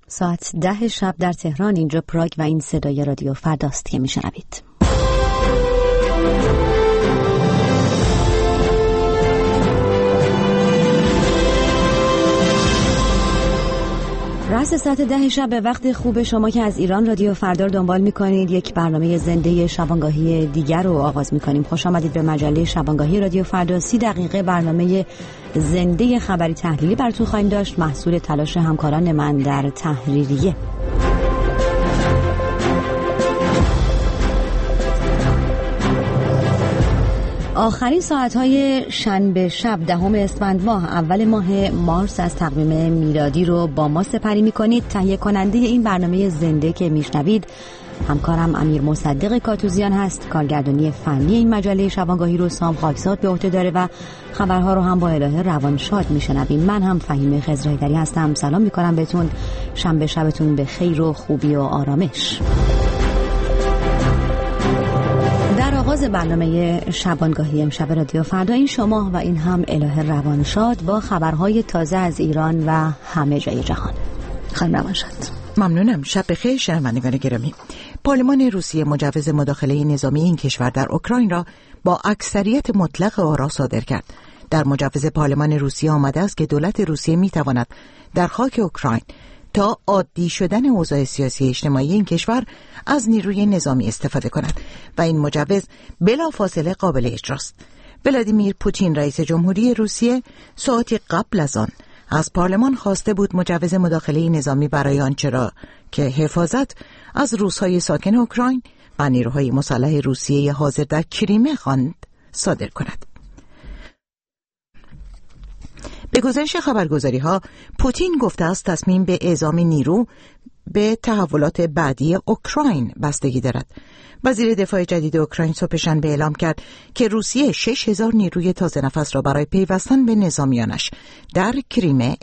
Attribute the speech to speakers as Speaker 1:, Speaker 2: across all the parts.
Speaker 1: ساعت 10 شب در تهران، اینجا پراگ و این صدای رادیو فرداست که میشنوید. رأس ساعت 10 شب به وقت خوب شما که از ایران رادیو فردا رو دنبال میکنید. یک برنامه زنده شبانگاهی دیگر رو آغاز میکنیم. خوش آمدید به مجله شبانگاهی رادیو فردا. 30 دقیقه برنامه زنده خبری تحلیلی براتون خواهیم داشت، محصول تلاش همکاران من در تحریریه. آخرین ساعت‌های شنبه شب 10 اسفند ماه، اول ماه مارس از تقویم میلادی رو با ما سپری می‌کنید. تهیه کننده این برنامه زنده که میشنوید همکارم امیر مصدق کاتوزیان هست. کارگردانی فنی این مجله شبانگاهی رو سام خاکساد به عهده داره و خبرها رو هم با الهه روانشاد میشنویم. من هم فهیمه خضرهیدری هستم. سلام می‌کنم بهتون. شنبه شبتون به خیر و خوبی و آرامش. در آغاز برنامه شبانگاهی امشب رادیو فردا، این شما و این هم الهه روانشاد با خبرهای تازه از ایران و همه جای جهان. خانم روانشاد.
Speaker 2: ممنونم. شب بخیر شنوندگان گرامی. پارلمان روسیه مجوز مداخله نظامی این کشور در اوکراین را با اکثریت مطلق آرا صادر کرد. در مجوز پارلمان روسیه آمده است که دولت روسیه میتواند در خاک اوکراین تا عادی شدن اوضاع سیاسی اجتماعی این کشور از نیروی نظامی استفاده کند و این مجوز بلافاصله قابل اجراست. ولادیمیر پوتین رئیس جمهوری روسیه ساعتی قبل از آن از پارلمان خواسته بود مجوز مداخله نظامی برای آنچه را که حفاظت از روس‌های ساکن اوکراین و نیروهای مسلح روسیه حاضر در کریمه خواند صادر کند. به گزارش خبرگزاری‌ها، پوتین گفته است تصمیم به اعزام نیرو به تحولات بعدی اوکراین بستگی دارد. وزیر دفاع جدید اوکراین صبح شنبه اعلام کرد که روسیه 6000 نیروی تازه نفس را برای پیوستن به نظامیانش در کریمه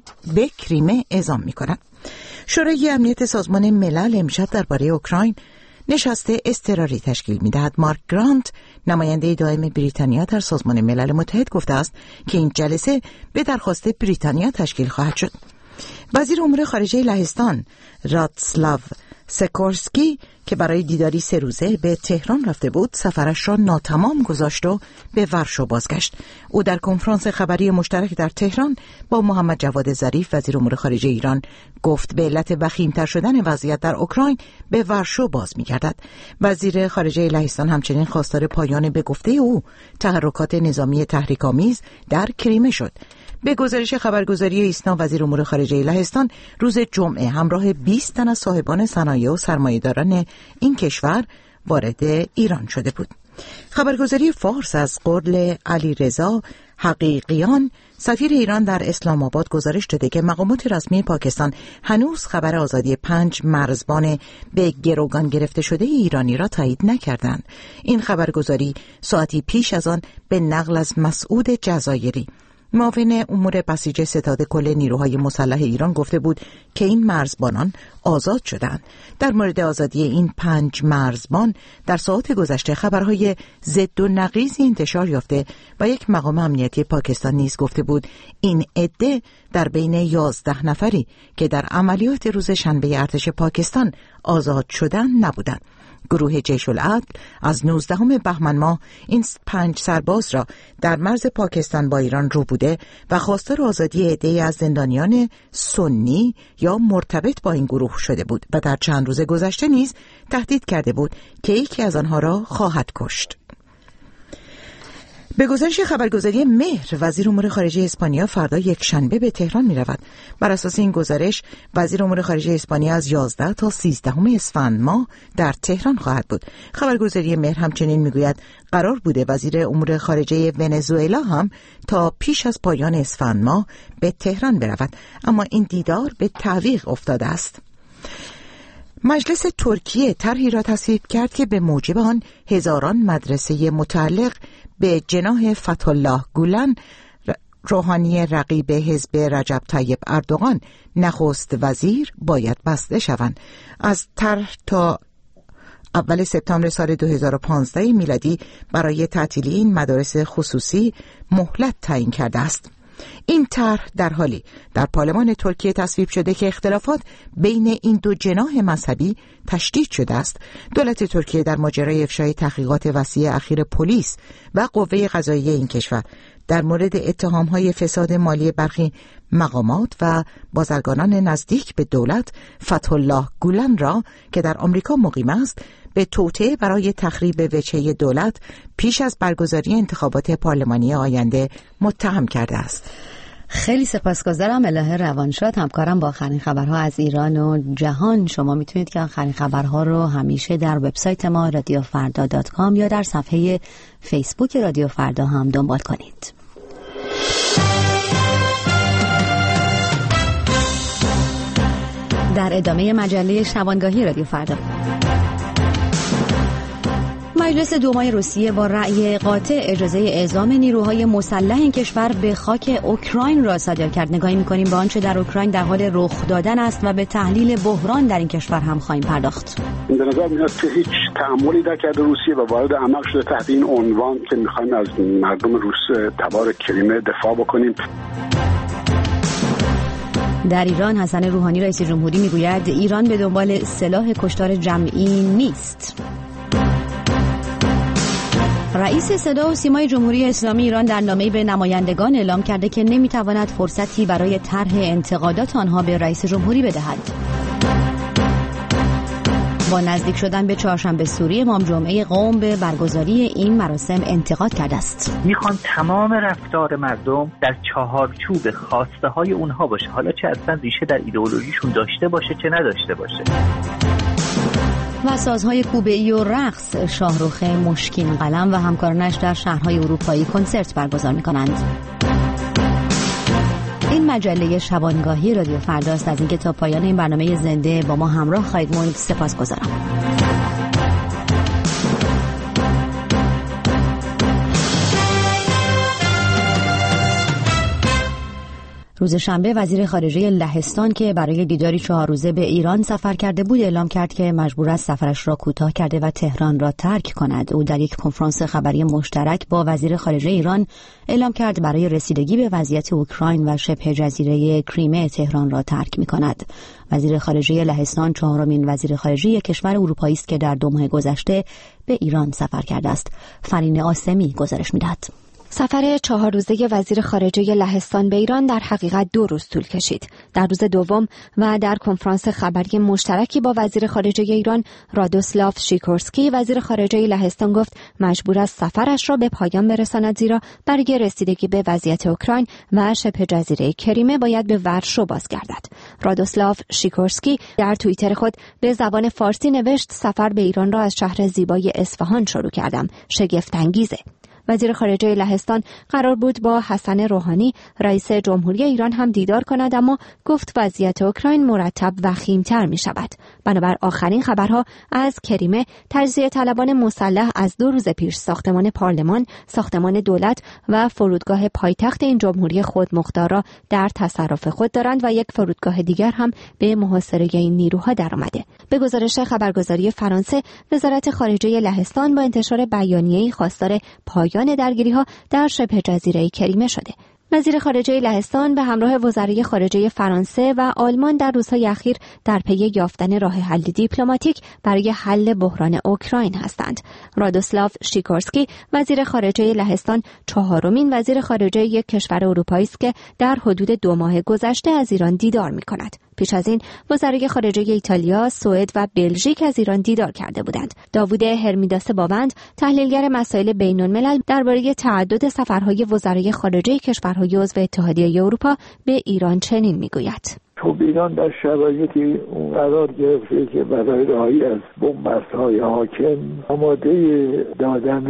Speaker 2: اعزام می‌کند. شورای امنیت سازمان ملل امشب درباره اوکراین نشست اضطراری تشکیل می‌دهد. مارک گرانت، نماینده دائم بریتانیا در سازمان ملل متحد، گفته است که این جلسه به درخواست بریتانیا تشکیل خواهد شد. وزیر امور خارجه لهستان رادسلاو سکورسکی که برای دیداری 3 روزه به تهران رفته بود، سفرش را ناتمام گذاشت و به ورشو بازگشت. او در کنفرانس خبری مشترک در تهران با محمد جواد ظریف وزیر امور خارجه ایران گفت به علت وخیم‌تر شدن وضعیت در اوکراین به ورشو باز می‌گردد. وزیر خارجه لهستان همچنین خواستار پایان به گفته او تحرکات نظامی تحریک‌آمیز در کریمه شد. به گزارش خبرگزاری ایسنا، وزیر امور خارجه لهستان روز جمعه همراه 20 تن از صاحبان صنایع و سرمایه‌داران این کشور وارد ایران شده بود. خبرگزاری فارس از قول علیرضا حقیقیان، سفیر ایران در اسلام آباد، گزارش داده که مقامات رسمی پاکستان هنوز خبر آزادی 5 مرزبان به گروگان گرفته شده ایرانی را تایید نکردند. این خبرگزاری ساعتی پیش از آن به نقل از مسعود جزایری، معاون امور بسیج ستاد کل نیروهای مسلح ایران، گفته بود که این مرزبانان آزاد شدند. در مورد آزادی این 5 مرزبان در ساعات گذشته خبرهای ضد و نقیضی انتشار یافته و یک مقام امنیتی پاکستان نیز گفته بود این عده در بین 11 نفری که در عملیات روز شنبه ارتش پاکستان آزاد شدند نبودند. گروه جیش العدل از 19 بهمن ماه این 5 سرباز را در مرز پاکستان با ایران رو بوده و خواستار آزادی عده‌ای از زندانیان سنی یا مرتبط با این گروه شده بود و در چند روز گذشته نیز تهدید کرده بود که یکی از آنها را خواهد کشت. به گزارش خبرگزاری مهر، وزیر امور خارجه اسپانیا فردا یک شنبه به تهران می رود. بر اساس این گزارش وزیر امور خارجه اسپانیا از 11 تا 13 اسفند ماه در تهران خواهد بود. خبرگزاری مهر همچنین می گوید قرار بوده وزیر امور خارجه ونزوئلا هم تا پیش از پایان اسفند ماه به تهران برود، اما این دیدار به تعویق افتاده است. مجلس ترکیه طرحی را تصویب کرد که به موجب آن هزاران مدرسه متعلق به جناح فتح‌الله گولن، روحانی رقیب حزب رجب طیب اردوغان، نخست وزیر، باید بسته شوند. از طرح تا اول سپتامبر سال 2015 میلادی برای تعطیلی این مدارس خصوصی مهلت تعیین کرده است. این طرح در حالی در پارلمان ترکیه تصویب شده که اختلافات بین این دو جناح مذهبی تشدید شده است. دولت ترکیه در ماجرای افشای تحقیقات وسیع اخیر پلیس و قوه قضاییه این کشور در مورد اتهام‌های فساد مالی برخی مقامات و بازرگانان نزدیک به دولت فتح‌الله گولن را که در آمریکا مقیم است به توطئه برای تخریب وجهه دولت پیش از برگزاری انتخابات پارلمانی آینده متهم کرده است.
Speaker 1: خیلی سپاسگزارم الهه روانشاد، همکارم با آخرین خبرها از ایران و جهان. شما میتونید که آخرین خبرها رو همیشه در وبسایت ما رادیوفردا.com یا در صفحه فیسبوک رادیو فردا هم دنبال کنید. در ادامه مجله شبانگاهی رادیو فردا، مجلس دومای روسیه با رأی قاطع اجازه اعزام نیروهای مسلح این کشور به خاک اوکراین را صادر کرد. نگاهی می‌کنیم به آنچه در اوکراین در حال رخ دادن است و به تحلیل بحران در این کشور هم خواهیم پرداخت.
Speaker 3: به نظر میاد که هیچ تأملی نکرده روسیه و وارد عمق شده تحت این عنوان که می‌خوایم از مردم روس تبار کریمه دفاع بکنیم.
Speaker 1: در ایران حسن روحانی رئیس جمهوری میگوید ایران به دنبال سلاح کشتار جمعی نیست. رئیس صدا و سیمای جمهوری اسلامی ایران در نامه‌ای به نمایندگان اعلام کرده که نمیتواند فرصتی برای طرح انتقادات آنها به رئیس جمهوری بدهد. با نزدیک شدن به چهارشنبه سوری امام جمعه قم به برگزاری این مراسم انتقاد کرده است.
Speaker 4: میخوان تمام رفتار مردم در چهارچوب خواسته های اونها باشه، حالا چه اصلا ریشه در ایدئولوژیشون داشته باشه چه نداشته باشه.
Speaker 1: و سازهای کوبه‌ای و رقص شاهرخ مشکین قلم و همکارانش در شهرهای اروپایی کنسرت برگزار می‌کنند. این مجله شبانگاهی رادیو فرداست. از اینکه تا پایان این برنامه زنده با ما همراه خواهید موند سپاسگزارم. روز شنبه وزیر خارجه لهستان که برای دیداری 4 روزه به ایران سفر کرده بود اعلام کرد که مجبور است سفرش را کوتاه کرده و تهران را ترک کند. او در یک کنفرانس خبری مشترک با وزیر خارجه ایران اعلام کرد برای رسیدگی به وضعیت اوکراین و شبه جزیره کریمه تهران را ترک می‌کند. وزیر خارجه لهستان 4مین وزیر خارجه کشور اروپایی است که در 2 ماه گذشته به ایران سفر کرده است. فرین آسمی گزارش می‌دهد.
Speaker 5: سفر 4 روزه وزیر خارجه لهستان به ایران در حقیقت 2 روز طول کشید. در روز دوم و در کنفرانس خبری مشترکی با وزیر خارجه ایران رادوسلاو شیکورسکی، وزیر خارجه لهستان گفت مجبور است سفرش را به پایان برساند زیرا برای رسیدگی به وضعیت اوکراین و شبه جزیره کریمه باید به ورشو بازگردد. رادوسلاو شیکورسکی در توییتر خود به زبان فارسی نوشت سفر به ایران را از شهر زیبای اصفهان شروع کردم. شگفت انگیزه. وزیر خارجه لهستان قرار بود با حسن روحانی رئیس جمهوری ایران هم دیدار کند، اما گفت وضعیت اوکراین مرتب وخیم‌تر می‌شود. بنابر آخرین خبرها از کریمه، تجزیه طلبان مسلح از 2 روز پیش ساختمان پارلمان، ساختمان دولت و فرودگاه پایتخت این جمهوری خودمختار را در تصرف خود دارند و یک فرودگاه دیگر هم به محاصره این نیروها درآمده. به گزارش خبرگزاری فرانسه، وزارت خارجه لهستان با انتشار بیانیه‌ای خواستار پایان درگیری‌ها در شبه جزیره کریمه شده. وزیر خارجه لهستان به همراه وزرای خارجه فرانسه و آلمان در روزهای اخیر در پی یافتن راه حل دیپلماتیک برای حل بحران اوکراین هستند. رادوسلاو شیکورسکی، وزیر خارجه لهستان، 4مین وزیر خارجه یک کشور اروپایی است که در حدود 2 ماه گذشته از ایران دیدار می‌کند. پیش از این وزرای خارجه ایتالیا، سوئد و بلژیک از ایران دیدار کرده بودند. داوود هرمیداس باوند، تحلیلگر مسائل بین‌الملل، درباره تعدد سفرهای وزرای خارجه کشورهای عضو اتحادیه اروپا به ایران چنین میگوید:
Speaker 6: خب ایران در شرایطی اون قرار گرفته که برای رهایی از بنبست‌های حاکم آماده دادن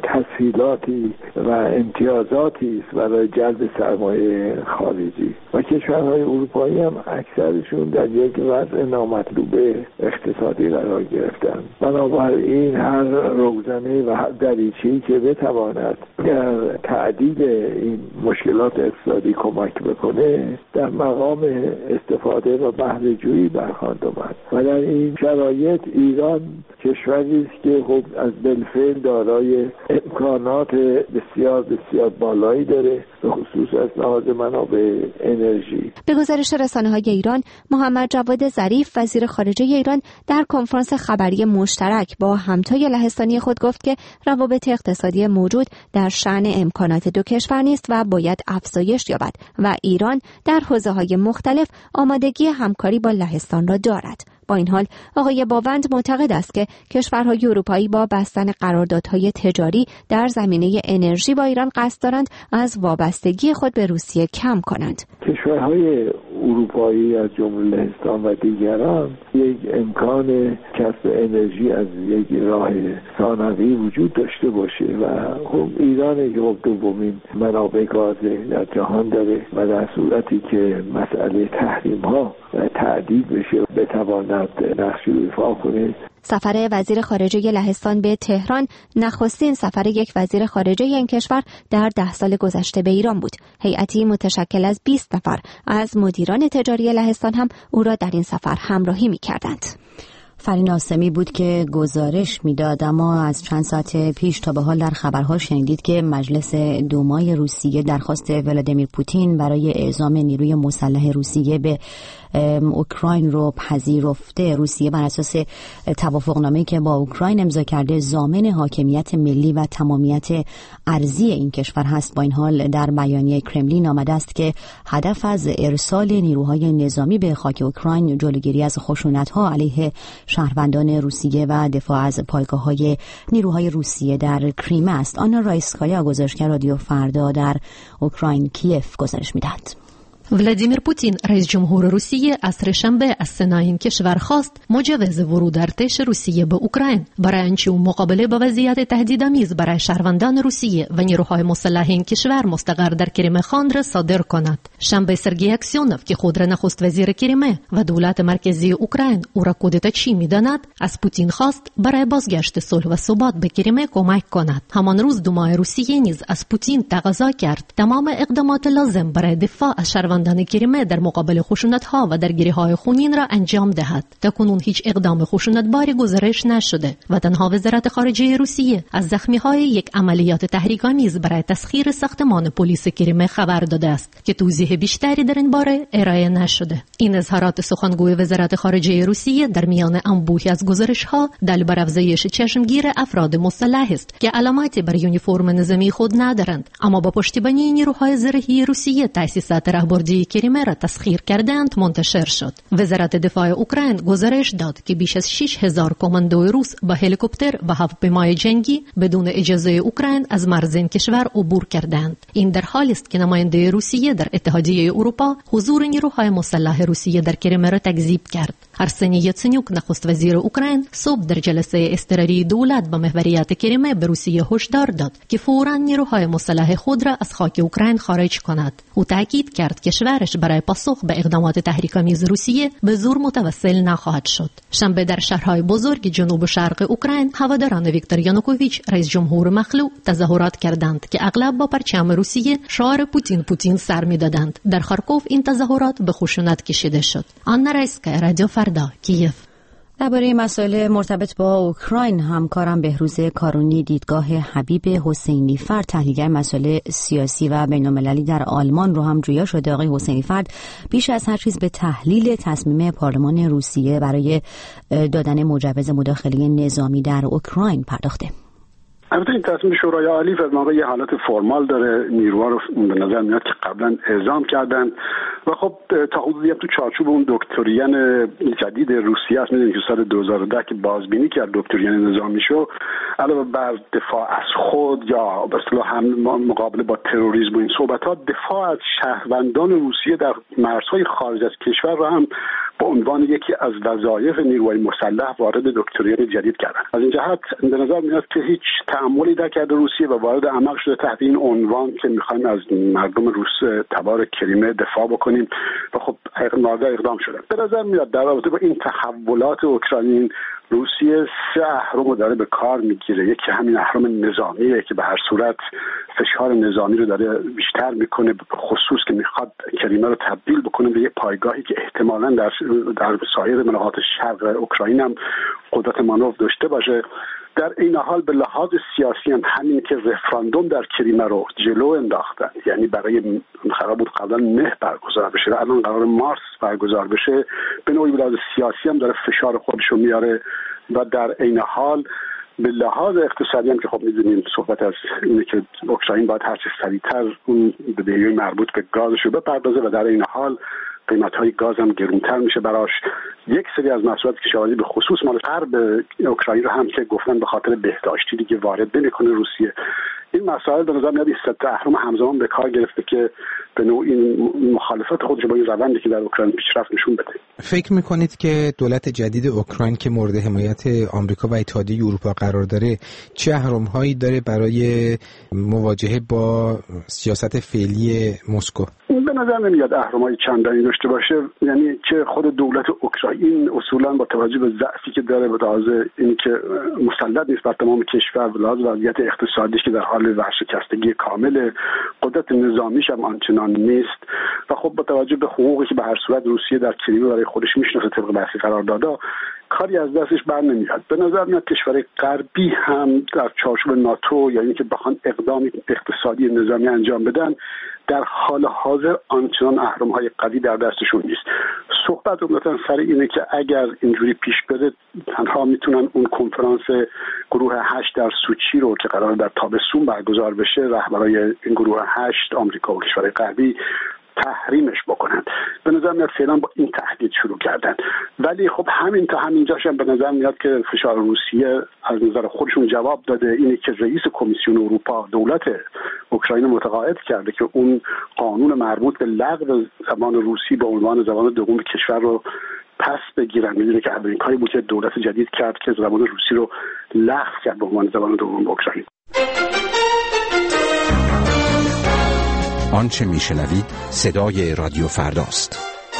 Speaker 6: تسهیلاتی و امتیازاتی است برای جلب سرمایه خارجی و کشورهای اروپایی هم اکثرشون در یک وضع نامطلوب اقتصادی قرار گرفتن. بنابراین هر روزنه و هر دریچه‌ای که بتواند در تعدیل این مشکلات اقتصادی کمک بکنه در مقام استفاده و بهره جویی برخواند آمد و در این شرایط ایران کشوری است که خب از بالفعل دارای امکانات بسیار بسیار بالایی داره، به خصوص از لحاظ منابع انرژی.
Speaker 5: به گزارش رسانه‌های ایران، محمد جواد ظریف وزیر خارجه ایران در کنفرانس خبری مشترک با همتای لهستانی خود گفت که روابط اقتصادی موجود در شأن امکانات دو کشور نیست و باید افزایش یابد و ایران در حوزه‌های مختلف آمادگی همکاری با لهستان را دارد. با این حال آقای باوند معتقد است که کشورهای اروپایی با بستن قراردادهای تجاری در زمینه انرژی با ایران قصد دارند از وابستگی خود به روسیه کم کنند.
Speaker 6: کشورهای اروپایی از جمله لهستان و دیگران یک امکان کسب انرژی از یک راه ثانوی وجود داشته باشه و خب ایران یک دومین منابع گاز در جهان داره و در صورتی که مسئله تحریم ها تعدیل بشه بتواند نقشی ایفا کنه.
Speaker 5: سفر وزیر خارجه لهستان به تهران نخستین سفر یک وزیر خارجه این کشور در 10 سال گذشته به ایران بود. هیئتی متشکل از 20 نفر از مدیران تجاری لهستان هم او را در این سفر همراهی می‌کردند.
Speaker 1: فرین آسمی بود که گزارش میداد، اما از چند ساعت پیش تا به حال در خبرها شنیدید که مجلس دومای روسیه درخواست ولادیمیر پوتین برای اعزام نیروی مسلح روسیه به اوکراین رو پذیرفته. روسیه بر اساس توافقنامه‌ای که با اوکراین امضا کرده ضامن حاکمیت ملی و تمامیت ارضی این کشور هست. با این حال در بیانیه کرملین آمده است که هدف از ارسال نیروهای نظامی به خاک اوکراین جلوگیری از خشونت‌ها علیه شهروندان روسیه و دفاع از پایگاه‌های نیروهای روسیه در کریمه است. آنا رایسکایا، گزارشگر رادیو فردا در اوکراین کیف، گزارش می‌دهد.
Speaker 7: ولادیمیر پوتین رئیس جمهور روسیه از سه‌شنبه از سنای این کشور خواست مجوز ورود ارتش روسیه به اوکراین برای آنکه او مقابله با وضعیت تهدیدآمیز برای شهروندان روسیه و نیروهای مسلح این کشور مستقر در کریمه خواند را صادر کند. شنبه سرگئی اکسیونوف که خود را نخست وزیر کریمه و دولت مرکزی اوکراین او را کودتاچی می‌داند، از پوتین خواست برای بازگشت صلح و ثبات به کریمه کمک کند. همان روز دومای روسیه نیز از پوتین تقاضا کرد تمام اقدامات لازم برای دفاع از شهروندان کریمه در مقابل خشونت‌ها و درگیری‌های خونین را انجام دهد. تاکنون هیچ اقدام خشونتباری گزارش نشده و تنها وزارت خارجه روسیه از زخمی‌های یک عملیات تحریک‌آمیز برای تسخیر ساختمان پلیس کریمه خبر داده است که توضیح بیشتری در این باره ارائه نشده. این اظهارات سخنگوی وزارت خارجه روسیه در میان انبوهی از گزارش‌ها دل بر افزایش چشمگیر افراد مسلح است که علامتی بر یونیفرم نظامی خود ندارند، اما با پشتیبانی نیروهای زرهی روسیه تأسیسات رهبردی کریمه را تسخیر کردند منتشر شد. وزارت دفاع اوکراین گزارش داد که بیش از 6000 کماندوی روس با هلیکوپتر و هواپیمای جنگی بدون اجازه اوکراین از مرز این کشور عبور کردند. این در حالی است که نماینده روسیه در اتحادیه اروپا حضور نیروهای مسلح روسیه در کریمه را تکذیب کرد. ارسنی یاتسنیوک نخست وزیر اوکراین صبح در جلسه اضطراری دولت با محوریت کریمه به روسیه هشدار داد که فوراً نیروهای مسلح خود را از خاک اوکراین خارج کند. او تاکید کرد که کشورش برای پاسخ به اقدامات تحریک‌آمیز روسیه به زور متوسل نخواهد شد. شنبه در شهرهای بزرگ جنوب شرق اوکراین هواداران ویکتور یانوکوویچ رئیس جمهور مخلوع تظاهرات کردند که اغلب با پرچم روسیه شعار پوتین سر می‌دادند. در خارکوف این تظاهرات به خشونت کشیده شد. آنا رایسکایا، رادیو فردا، کیف.
Speaker 1: درباره مسائل مرتبط با اوکراین همکارم بهروز کارونی دیدگاه حبیب حسینی فرد، تحلیلگر مسائل سیاسی و بین‌المللی در آلمان رو هم جویا شده. آقای حسینی فرد بیش از هر چیز به تحلیل تصمیم پارلمان روسیه برای دادن مجوز مداخله نظامی در اوکراین پرداخته.
Speaker 3: البته این تصمیم شورای عالی از واقع یه حالت فرمال داره. نیروها رو به نظر میاد که قبلا اعزام کردن و خب تا حدودی هم تو چارچوب اون دکترین جدید روسیه است. میدونید که سال 2010 که بازبینی کرد دکترین نظامی شو، علاوه بر دفاع از خود یا به اصطلاح هم مقابله با تروریسم و این صحبت‌ها، دفاع از شهروندان روسیه در مرزهای خارج از کشور را هم به عنوان یکی از وظایف نیروهای مسلح وارد دکترین جدید کردن. از این جهت به نظر میاد که هیچ تعاملی نکرده روسیه و وارد عمق شده تحت این عنوان که میخوایم از مردم روس تبار کریمه دفاع بکنیم و خب اقدام شده. به نظر میاد در رابطه با این تحولات اوکراین روسیه 3 اهرم رو داره به کار میگیره. یکی همین اهرم نظامیه که به هر صورت فشار نظامی رو داره بیشتر میکنه، به خصوص که میخواد کریمه رو تبدیل بکنه به یک پایگاهی که احتمالاً در سایر مناطق شرق اوکراین هم قدرت مانور داشته باشه. در این حال به لحاظ سیاسی هم همین که رفراندوم در کریمه رو جلو انداختن، یعنی برای قرار بود قبلا مه برگزار بشه، الان قرار مارس برگزار بشه، به نوعی به لحاظ سیاسی هم داره فشار خودش رو میاره و در این حال به لحاظ اقتصادی هم که خب میدونیم صحبت از اینه که اوکراین باید هرچی سریعتر اون بدهی‌های مربوط به گازش رو بپردازه و در این حال قیمت‌های گاز هم گرونتر میشه براش. یک سری از محصولات کشاورزی به خصوص مال غرب اوکراین رو هم که گفتن به خاطر بهداشتی دیگه وارد نمی‌کنه روسیه. این مسائل به نظر میاد این 3 اهرم همزمان به کار گرفته که به نوعی مخالفت خودش با این روندی که در اوکراین پیشرفت نشون بده.
Speaker 8: فکر می‌کنید که دولت جدید اوکراین که مورد حمایت آمریکا و اتحادیه اروپا قرار داره چه اهرم‌هایی داره برای مواجهه با سیاست فعلی مسکو؟
Speaker 3: به نظر نمیاد اهرم‌های چندانی داشته باشه، یعنی که خود دولت اوکراین اصولاً با توجه به ضعفی که داره، به لحاظ اینکه مسلط نیست بر تمام کشور، به لحاظ وضعیت اقتصادیش که در حال ورشکستگی کامل، قدرت نظامیش هم آنچنان نیست و خب با توجه به حقوقی که به هر صورت روسیه در کریمه برای خودش میشناسه طبق بحث قراردادها، کاری از دستش بر نمیاد. به نظر میاد کشورهای غربی هم در چارچوب ناتو، یعنی که بخوان اقدام اقتصادی نظامی انجام بدن، در حال حاضر آنچنان اهرم‌های قوی در دستشون نیست. صحبت عمدتاً سر اینه که اگر اینجوری پیش بره تنها میتونن اون کنفرانس گروه 8 در سوچی رو که قرار در تابستون برگزار بشه، رهبرای این گروه 8 آمریکا و کشورهای غربی تحریمش بکنن. به نظر میاد فعلا با این تهدید شروع کردن، ولی خب همین تا همینجاش هم به نظر میاد که فشار روسیه از نظر خودشون جواب داده. اینی که رئیس کمیسیون اروپا دولت اوکراین متقاعد کرده که اون قانون مربوط به لغو زبان روسی به عنوان زبان دوم کشور رو پس بگیرن. میدونه که اولین کاری بود که دولت جدید کرد که زبان روسی رو لغو کرد به عنوان زبان دوم اوکراین.
Speaker 9: آنچه میشنوید صدای رادیو فرداست.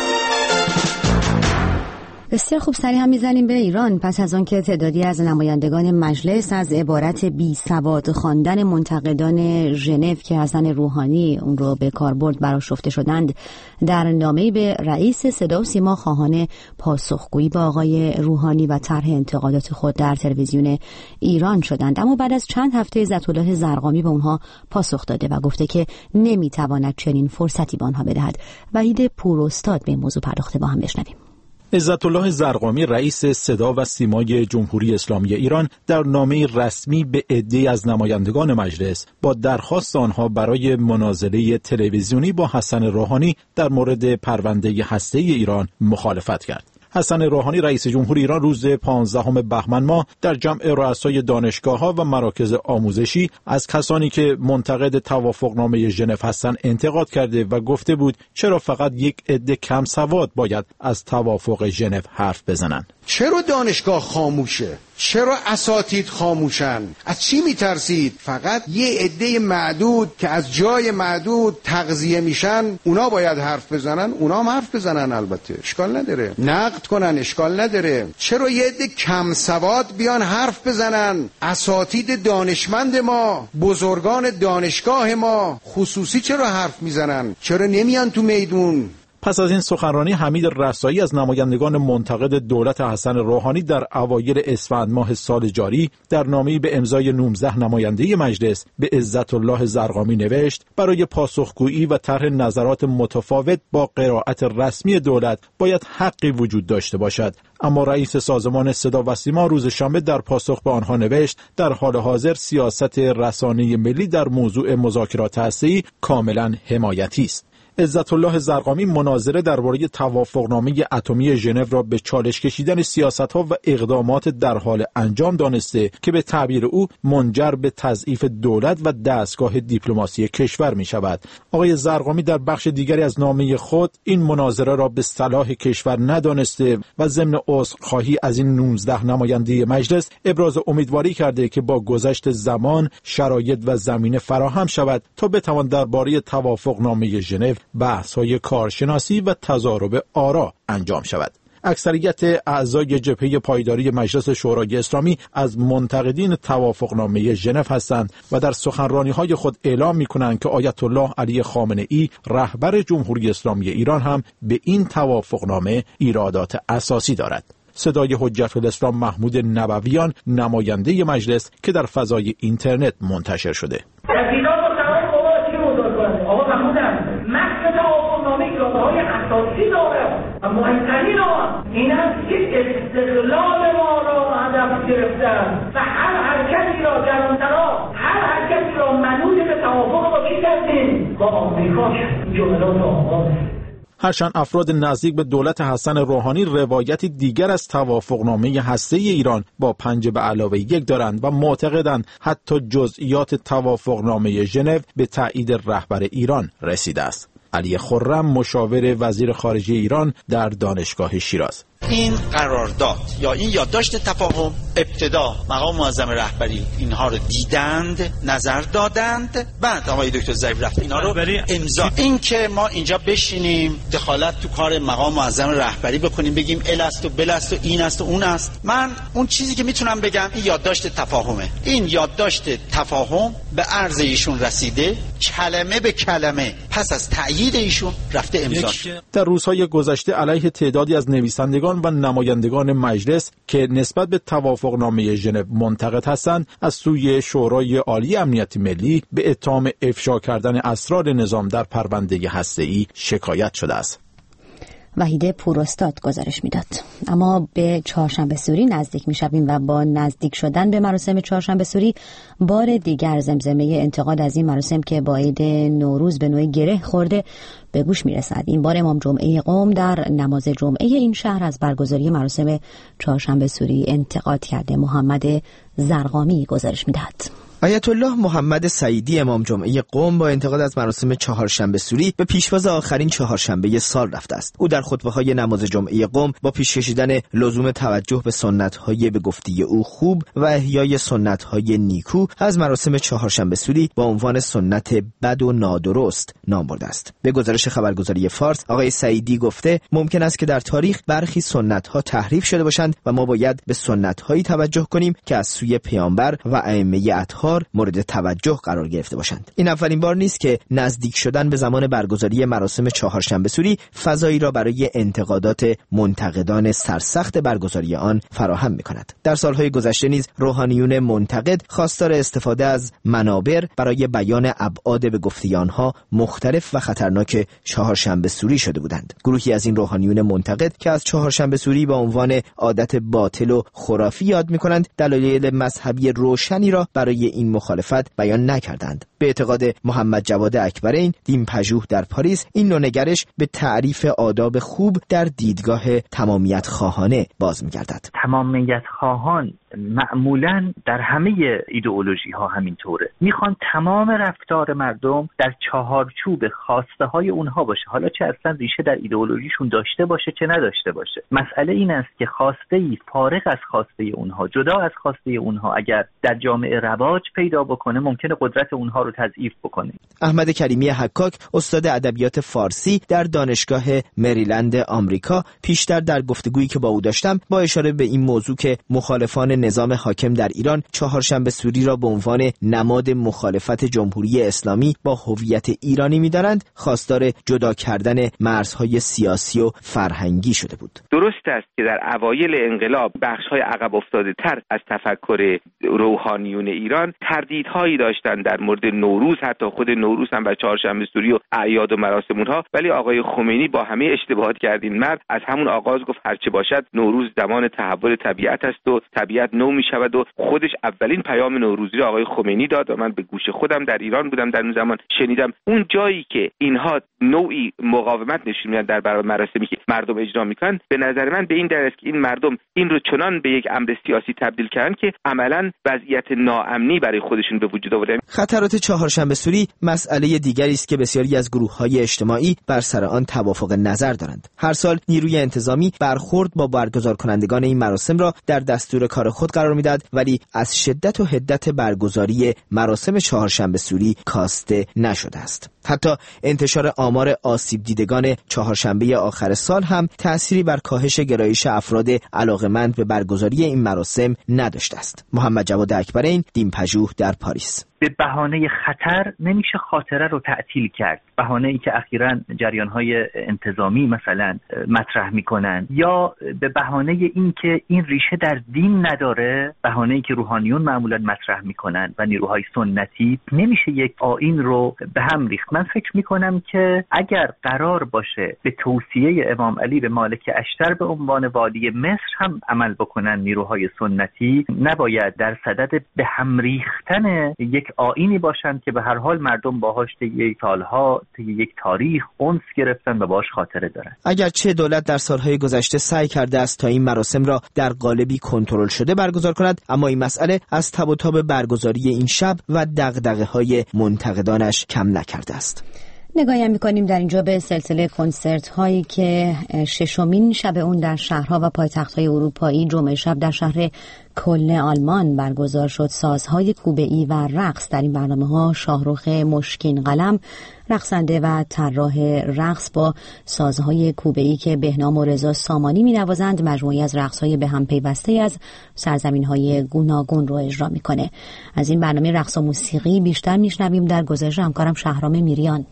Speaker 1: بسیار خوب، سری هم میزنیم به ایران. پس از آن که تعدادی از نمایندگان مجلس از عبارت بی سواد خواندن منتقدان ژنو که حسن روحانی اون رو به کار برد برآشفته شدند، در نامه‌ای به رئیس صدا و سیما خواهان پاسخگویی با آقای روحانی و طرح انتقادات خود در تلویزیون ایران شدند. اما بعد از چند هفته عزت الله زرقامی به اونها پاسخ داده و گفته که نمیتواند چنین فرصتی به آنها بدهد. وحید پوراستاد به این موضوع پرداخته، با هم بشنویم.
Speaker 10: عزت الله زرقامی رئیس صدا و سیمای جمهوری اسلامی ایران در نامه رسمی به عده‌ای از نمایندگان مجلس با درخواست آنها برای مناظره تلویزیونی با حسن روحانی در مورد پرونده هسته‌ای ایران مخالفت کرد. حسن روحانی رئیس جمهور ایران روز 15 بهمن ماه در جمع رؤسای دانشگاه‌ها و مراکز آموزشی از کسانی که منتقد توافقنامه ژنو هستند انتقاد کرده و گفته بود چرا فقط یک عده کم سواد باید از توافق ژنو حرف بزنند.
Speaker 11: چرا دانشگاه خاموشه؟ چرا اساتید خاموشن؟ از چی میترسید؟ فقط یه عده معدود که از جای معدود تغذیه میشن اونا باید حرف بزنن. اونا هم حرف بزنن، البته اشکال نداره، نقد کنن، اشکال نداره. چرا یه عده کم سواد بیان حرف بزنن؟ اساتید دانشمند ما، بزرگان دانشگاه ما خصوصی چرا حرف میزنن؟ چرا نمیان تو میدون؟
Speaker 10: پس از این سخنرانی حمید رسایی از نمایندگان منتقد دولت حسن روحانی در اوایل اسفند ماه سال جاری در نامه‌ای به امضای 19 نماینده مجلس به عزت الله زرقامی نوشت برای پاسخگویی و طرح نظرات متفاوت با قرائت رسمی دولت باید حقی وجود داشته باشد. اما رئیس سازمان صدا و سیما روز شنبه در پاسخ به آنها نوشت در حال حاضر سیاست رسانه ملی در موضوع مذاکرات هسته‌ای کاملا حمایتی است. عزت الله زرقامی مناظره درباره توافقنامه اتمی ژنو را به چالش کشیدن سیاست‌ها و اقدامات در حال انجام دانسته که به تعبیر او منجر به تضعیف دولت و دستگاه دیپلماسی کشور می‌شود. آقای زرقامی در بخش دیگری از نامه خود این مناظره را به صلاح کشور ندانسته و ضمن عذرخواهی از این 19 نماینده مجلس ابراز امیدواری کرده که با گذشت زمان شرایط و زمینه فراهم شود تا بتوان درباره توافقنامه ژنو بحث‌های کارشناسی و تضارب آرا انجام شود. اکثریت اعضای جبهه پایداری مجلس شورای اسلامی از منتقدین توافقنامه ژنو هستند و در سخنرانی‌های خود اعلام می‌کنند که آیت الله علی خامنه‌ای رهبر جمهوری اسلامی ایران هم به این توافقنامه ایرادات اساسی دارد. صدای حجت الاسلام محمود نبویان نماینده مجلس که در فضای اینترنت منتشر شده.
Speaker 12: آقا محمودم متن توافقنامه ایرادهای اساسی داره و مهمترین این است که استقلال ما را هدف گرفتن و هر حرکتی را در اون طرف هر حرکتی را منوط به توافق با کی کردیم؟ با آمریکا کردیم. جملات آغاز
Speaker 10: هرچند افراد نزدیک به دولت حسن روحانی روایتی دیگر از توافقنامه هسته‌ای ایران با 5+1 دارند و معتقدند حتی جزئیات توافقنامه ژنو به تایید رهبر ایران رسیده است. علی خرم مشاور وزیر خارجه ایران در دانشگاه شیراز:
Speaker 13: این قرارداد یا این یادداشت تفاهم ابتدا مقام معظم رهبری اینها رو دیدند، نظر دادند، بعد آقای دکتر ظریف رفت اینا رو امضا. این که ما اینجا بشینیم دخالت تو کار مقام معظم رهبری بکنیم، بگیم ال است و بل است و این است و اون است، من اون چیزی که میتونم بگم این یادداشت تفاهمه. این یادداشت تفاهم به عرض ایشون رسیده، کلمه به کلمه پس از تأیید ایشون رفته امضا.
Speaker 10: در روزهای گذشته علیه تعدادی از نویسندگان و نمایندگان مجلس که نسبت به توافقنامه ژنو منتقد هستند از سوی شورای عالی امنیت ملی به اتهام افشا کردن اسرار نظام در پرونده هسته‌ای شکایت شده است.
Speaker 1: وحید پوراستاد گزارش میداد. اما به چهارشنبه سوری نزدیک میشویم و با نزدیک شدن به مراسم چهارشنبه سوری بار دیگر زمزمه انتقاد از این مراسم که با عید نوروز به نوعی گره خورده به گوش میرسد. این بار امام جمعه قم در نماز جمعه این شهر از برگزاری مراسم چهارشنبه سوری انتقاد کرده. محمد زرقامی گزارش میدهد.
Speaker 14: آیت الله محمد سعیدی امام جمعه قم با انتقاد از مراسم چهارشنبه سوری به پیشواز آخرین چهارشنبه سال رفته است. او در خطبه‌های نماز جمعه قم با پیش کشیدن لزوم توجه به سنت‌های به گفته او خوب و احیای سنت‌های نیکو از مراسم چهارشنبه سوری با عنوان سنت بد و نادرست نام برده است. به گزارش خبرگزاری فارس آقای سعیدی گفته ممکن است که در تاریخ برخی سنت‌ها تحریف شده باشند و ما باید به سنت‌هایی توجه کنیم که از سوی پیامبر و ائمه اطهار مورد توجه قرار گرفته باشند. این اولین بار نیست که نزدیک شدن به زمان برگزاری مراسم چهارشنبه سوری فضایی را برای انتقادات منتقدان سرسخت برگزاری آن فراهم می‌کند. در سالهای گذشته نیز روحانیون منتقد خواستار استفاده از منابر برای بیان ابعاد به گفته آنها مختلف و خطرناک چهارشنبه سوری شده بودند. گروهی از این روحانیون منتقد که از چهارشنبه سوری با عنوان عادت باطل و خرافی یاد می‌کنند، دلایل مذهبی روشنی را برای این مخالفت بیان نکردند. به اعتقاد محمد جواد اکبرین، دین پژوه در پاریس، این نوع نگرش به تعریف آداب خوب در دیدگاه تمامیت خواهانه باز می‌گردد.
Speaker 4: تمامیت خواهان معمولاً در همه ایدئولوژی ها همینطوره، میخوان تمام رفتار مردم در چهارچوب خواسته های اونها باشه، حالا چه اصلا ریشه در ایدئولوژیشون داشته باشه چه نداشته باشه. مسئله این است که خواسته‌ای فارغ از خواسته اونها، جدا از خواسته اونها اگر در جامعه رواج پیدا بکنه ممکنه قدرت اونها رو تضعیف بکنه.
Speaker 14: احمد کریمی حکاک، استاد ادبیات فارسی در دانشگاه مریلند آمریکا، پیشتر در گفتگویی که با او داشتم با اشاره به این موضوع که مخالفان نظام حاکم در ایران چهارشنبه سوری را به عنوان نماد مخالفت جمهوری اسلامی با هویت ایرانی می‌دارند، خواستار جدا کردن مرزهای سیاسی و فرهنگی شده بود.
Speaker 15: درست است که در اوایل انقلاب بخش‌های عقب افتاده‌تر از تفکر روحانیون ایران تردیدهایی داشتند در مورد نوروز، حتی خود نوروز هم و چهارشنبه سوری و اعیاد و مراسم اونها، ولی آقای خمینی با همه اشتباهات کردین مرد از همون آغاز گفت هرچه باشد نوروز زمان تحول طبیعت است و طبیعت نو می شود و خودش اولین پیام نوروزی رو آقای خمینی داد و من به گوش خودم در ایران بودم در اون زمان شنیدم. اون جایی که اینها نوعی مقاومت نشون میدن در برابر مراسمی که مردم اجرا میکنن، به نظر من به این دلیل است که این مردم این رو چنان به یک امر سیاسی تبدیل کردن که عملاً وضعیت ناامنی برای خودشون به وجود آوردن.
Speaker 14: خطرات چهارشنبه سوری مسئله دیگری است که بسیاری از گروه‌های اجتماعی بر سر آن توافق نظر دارند. هر سال نیروی انتظامی برخورد با برگزار کنندگان این مراسم را در دستور کار خود قرار می‌دهد، ولی از شدت و حدت برگزاری مراسم چهارشنبه سوری کاسته نشده است. حتی انتشار آمار آسیب دیدگان چهارشنبه آخر سال هم تأثیری بر کاهش گرایش افراد علاقه‌مند به برگزاری این مراسم نداشته است. محمد جواد اکبرین، دین پژوه در پاریس.
Speaker 4: به بهانه خطر نمیشه خاطره رو تعطیل کرد. بهانه‌ای که اخیراً جریان‌های انتظامی مثلا مطرح میکنن، یا به بهانه این که این ریشه در دین نداره، بهانه‌ای که روحانیون معمولاً مطرح میکنن و نیروهای سنتی، نمیشه یک آیین رو به هم ریخت. من فکر میکنم که اگر قرار باشه به توصیه امام علی به مالک اشتر به عنوان والی مصر هم عمل بکنن نیروهای سنتی، نباید در صدد به هم ریختن یک آیینی باشند که به هر حال مردم باهاش طی سالها طی یک تاریخ انس گرفتن و باهاش خاطره دارن.
Speaker 14: اگرچه دولت در سالهای گذشته سعی کرده است تا این مراسم را در قالبی کنترل شده برگزار کند، اما این مسئله از تب و تاب برگزاری این شب و دغدغه‌های منتقدانش کم نکرده است.
Speaker 1: نگاهی می‌کنیم در اینجا به سلسله کنسرت هایی که ششمین شب اون در شهرها و پایتخت‌های اروپایی جمعه شب در شهر کلن آلمان برگزار شد. سازهای کوبه‌ای و رقص در این برنامه‌ها شاهرخ مشکین قلم، رقصنده و طراح رقص، با سازهای کوبه‌ای که بهنام و رضا سامانی می‌نوازند، مجموعی از رقص‌های به هم پیوسته از سرزمین‌های گوناگون رو اجرا می‌کنه. از این برنامه رقص و موسیقی بیشتر می‌شنویم در گزارش همکارم شهرام میریان.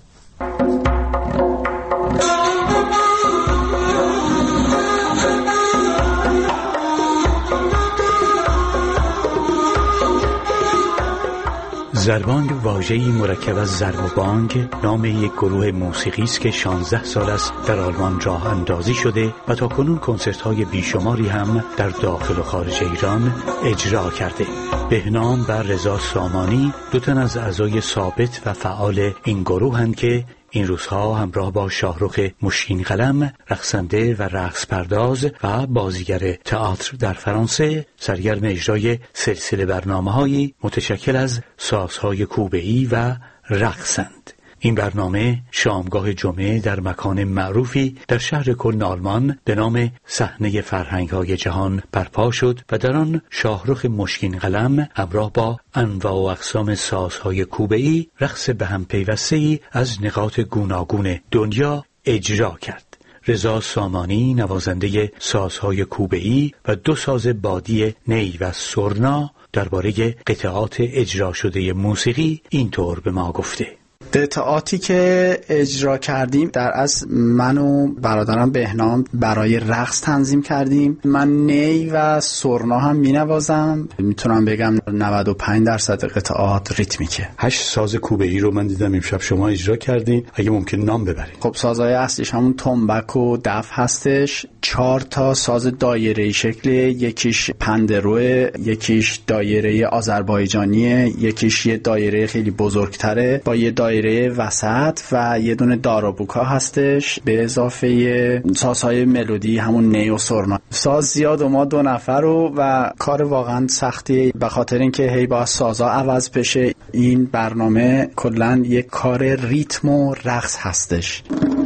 Speaker 16: زربانگ واژه‌ای مرکب از ضرب و بانگ، نام یک گروه موسیقی است که 16 سال است در آلمان راه اندازی شده و تاکنون کنسرت‌های بیشماری هم در داخل و خارج ایران اجرا کرده. بهنام و رضا سامانی دو تن از اعضای ثابت و فعال این گروهند که این روزها همراه با شاهرخ مشکین قلم، رقصنده و رقص پرداز و بازیگر تئاتر در فرانسه، سرگرم اجرای سلسله برنامه‌هایی متشکل از سازهای کوبه‌ای و رقصند. این برنامه شامگاه جمعه در مکان معروفی در شهر کلن آلمان به نام صحنه فرهنگ‌های جهان برپا شد و در آن شاهرخ مشکین قلم همراه با انواع و اقسام سازهای کوبه‌ای رقص به هم پیوسته‌ای از نقاط گوناگون دنیا اجرا کرد. رضا سامانی نوازنده سازهای کوبه‌ای و دو ساز بادی نی و سرنا درباره قطعات اجرا شده موسیقی اینطور به ما گفته:
Speaker 17: قطعاتی که اجرا کردیم در اصل من و برادرم بهنام برای رقص تنظیم کردیم. من نی و سرنا هم می‌نوازم. میتونم بگم 95% قطعات ریتمیکه.
Speaker 16: 8 ساز کوبه‌ای رو من دیدم امشب شما اجرا کردین، اگه ممکن نام ببرید.
Speaker 17: خب سازهای اصلیش همون تنبک و دف هستش. 4 تا ساز دایره‌ای شکل، یکیش پندروه، یکیش دایره آذربایجانیه، یکیش یه دایره خیلی بزرگتره با یه دایره وسط و یه دونه دارابوکا هستش، به اضافه سازهای ملودی همون نی و سرنا. ساز زیاد و ما 2 نفر و کار واقعا سختی، به خاطر اینکه هی با سازها عوض بشه. این برنامه کلا یک کار ریتم و رقص هستش.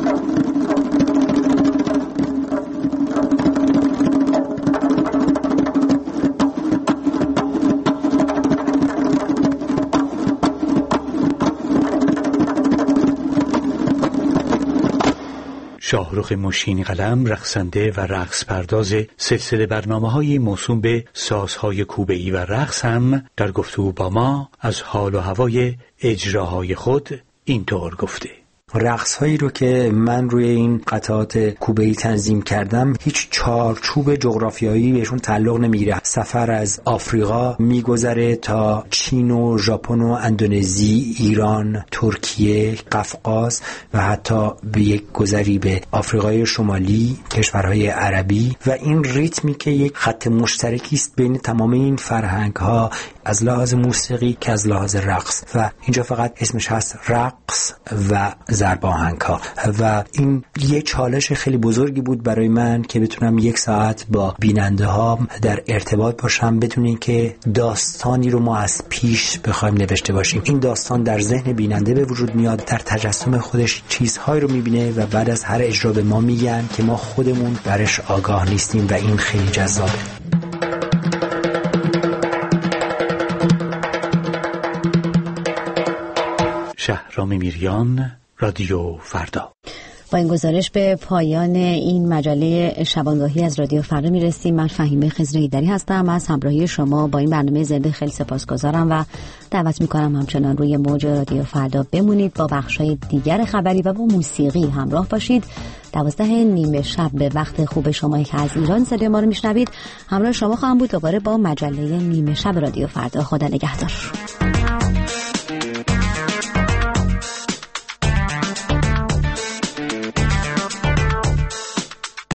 Speaker 16: شاهرخ مشکین قلم، رقصنده و رقص پرداز سلسله برنامه‌های موسوم به سازهای کوبه‌ای و رقص، هم در گفتگو با ما از حال و هوای اجراهای خود اینطور گفته:
Speaker 18: رقص هایی رو که من روی این قطعات کوبه‌ای تنظیم کردم هیچ چارچوب جغرافیایی بهشون تعلق نمیگیره. سفر از آفریقا میگذره تا چین و ژاپن و اندونزی، ایران، ترکیه، قفقاز و حتی به یک گذری به آفریقای شمالی، کشورهای عربی. و این ریتمی که یک خط مشترکی است بین تمام این فرهنگ ها، از لحاظ موسیقی که از لحاظ رقص، و اینجا فقط اسمش هست رقص و ضرب آهنگ‌ها. و این یه چالش خیلی بزرگی بود برای من که بتونم 1 ساعت با بیننده ها در ارتباط باشم، بدون اینکه داستانی رو ما از پیش بخوایم نوشته باشیم. این داستان در ذهن بیننده به وجود میاد، در تجسم خودش چیزهایی رو میبینه و بعد از هر اجرا به ما میگن که ما خودمون برش آگاه نیستیم و این خیلی جذابه.
Speaker 16: شهرام میریان، رادیو فردا.
Speaker 1: با این گزارش به پایان این مجله شبانگاهی از رادیو فردا میرسیم. من فهیمه خضراییدری هستم. از همراهی شما با این برنامه زنده خیلی سپاسگزارم و دعوت میکنم همچنان روی موج رادیو فردا بمونید، با بخشای دیگر خبری و با موسیقی همراه باشید. 12:30 شب به وقت خوب شما که از ایران صدای ما رو میشنوید، همراه شما خواهم بود دوباره با مجله نیمه شب رادیو فردا. خدا نگهدار.